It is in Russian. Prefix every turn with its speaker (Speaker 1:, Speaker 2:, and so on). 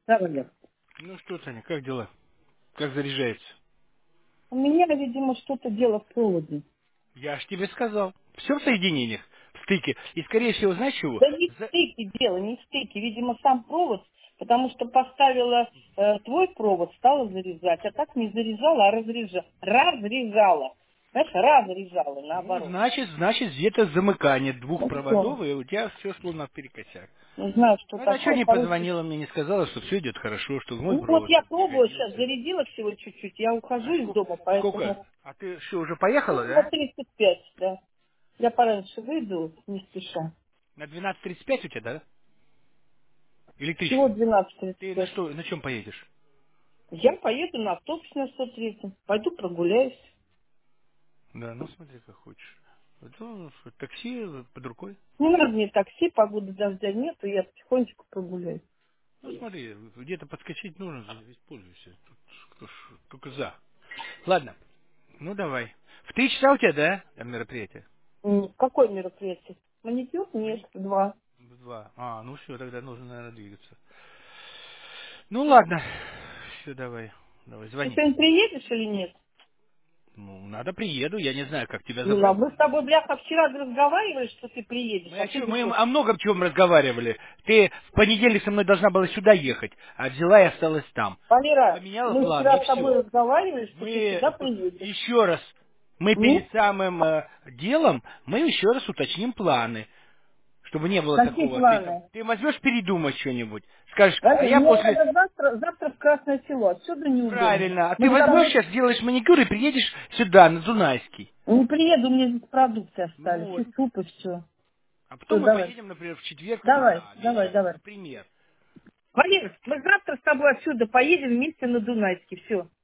Speaker 1: Да, Валер.
Speaker 2: Ну что, Таня, как дела? Как заряжается?
Speaker 1: У меня, видимо, что-то дело в проводе.
Speaker 2: Я ж тебе сказал. Все в соединениях, в стыке. И, скорее всего, знаешь чего?
Speaker 1: Да не в стыке дело, не в стыке. Видимо, сам провод, потому что поставила твой провод, стала зарезать. А так не зарезала, а разрезала. Разрезала. Знаешь, разрезала,
Speaker 2: Ну,
Speaker 1: наоборот.
Speaker 2: значит, где-то замыкание двух
Speaker 1: Ну, все.
Speaker 2: проводов, и у тебя все шло наперекосяк.
Speaker 1: Не знаю, что
Speaker 2: Ну, она что
Speaker 1: такое.
Speaker 2: не
Speaker 1: Короче,
Speaker 2: позвонила мне, не сказала, что все идет хорошо, что мой
Speaker 1: ну вот
Speaker 2: провод
Speaker 1: я пробую сейчас,
Speaker 2: пригодился.
Speaker 1: зарядила всего чуть-чуть. Я ухожу
Speaker 2: А
Speaker 1: из дома,
Speaker 2: сколько?
Speaker 1: поэтому...
Speaker 2: А ты что, уже поехала,
Speaker 1: Ну, на
Speaker 2: да?
Speaker 1: 35, да. Я пораньше выйду, не спеша.
Speaker 2: На 12:35 у тебя, да?
Speaker 1: Всего
Speaker 2: Электричество. Ты на
Speaker 1: 12:35.
Speaker 2: что, на чем поедешь?
Speaker 1: Я поеду на автобусе на 103. Пойду прогуляюсь.
Speaker 2: Да, ну смотри, как хочешь. Ну, такси под рукой.
Speaker 1: Не надо мне такси, погоды дождя нету, я потихонечку прогуляюсь.
Speaker 2: Ну смотри, где-то подскочить нужно, используйся. Тут кто ж только за. Ладно, ну давай. В 3 часа у тебя, да, мероприятие?
Speaker 1: Какое мероприятие? Маникюр? Нет,
Speaker 2: Маник-
Speaker 1: в 2.
Speaker 2: В 2. А, ну все, тогда нужно, наверное, двигаться. Ну ладно. Все, давай. Давай,
Speaker 1: Ты
Speaker 2: звони.
Speaker 1: сегодня приедешь или нет?
Speaker 2: Ну, надо приеду, я не знаю, как тебя
Speaker 1: Ну, а
Speaker 2: забрать.
Speaker 1: мы с тобой, бляха, вчера разговаривали, что ты приедешь,
Speaker 2: Мы
Speaker 1: а ты
Speaker 2: мы
Speaker 1: говоришь,
Speaker 2: о многом чем разговаривали. Ты в понедельник со мной должна была сюда ехать, а взяла и осталась там.
Speaker 1: Валера,
Speaker 2: Поменяла
Speaker 1: мы
Speaker 2: планы, и
Speaker 1: вчера с тобой
Speaker 2: все.
Speaker 1: разговаривали, что ты
Speaker 2: Мы
Speaker 1: сюда приедешь.
Speaker 2: еще раз, мы
Speaker 1: Ну,
Speaker 2: перед самым делом, мы еще раз уточним планы, чтобы не было
Speaker 1: какие
Speaker 2: такого, ты там,
Speaker 1: планы?
Speaker 2: ты возьмешь передумать что-нибудь, скажешь, а
Speaker 1: Валер,
Speaker 2: я
Speaker 1: мне
Speaker 2: после,
Speaker 1: надо завтра в Красное Село, отсюда неудобно.
Speaker 2: правильно, а
Speaker 1: Мы
Speaker 2: ты
Speaker 1: когда
Speaker 2: возьмешь сейчас, сделаешь маникюр и приедешь сюда, на Дунайский.
Speaker 1: не приеду, у меня здесь продукты
Speaker 2: Ну
Speaker 1: остались, и
Speaker 2: вот.
Speaker 1: суп, и все.
Speaker 2: А
Speaker 1: Все,
Speaker 2: потом мы
Speaker 1: давай.
Speaker 2: поедем, например, в четверг
Speaker 1: Давай,
Speaker 2: туда
Speaker 1: давай,
Speaker 2: вечером,
Speaker 1: давай.
Speaker 2: например.
Speaker 1: Валер, мы завтра с тобой отсюда поедем вместе на Дунайский, все.